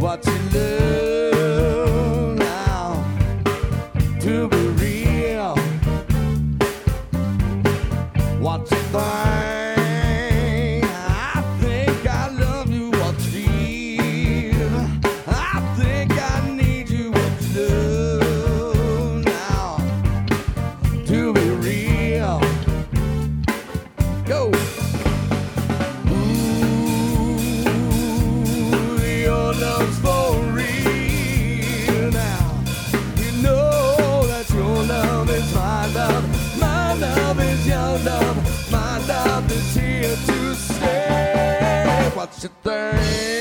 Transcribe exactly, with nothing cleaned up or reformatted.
what you love now to be real. What you think? I think I love you. What you feel? I think I need you. What you love now to be real. Go. Love's for real now. You know that your love is my love. My love is your love. My love is here to stay. What you think?